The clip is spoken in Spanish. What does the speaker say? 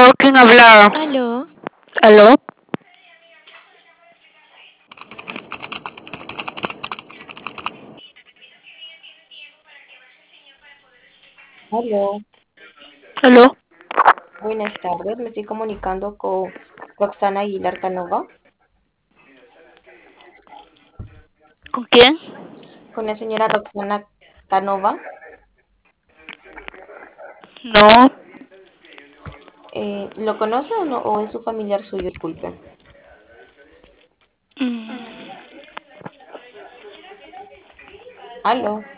Aló, ¿quién habla? Aló, Aló. Aló, Aló. buenas tardes. Me estoy comunicando con Roxana Aguilar Canova, ¿Con quién? con la señora Roxana Canova. No. ¿Lo conoce o no? ¿O es su familiar suyo? Disculpe. Mm, Aló.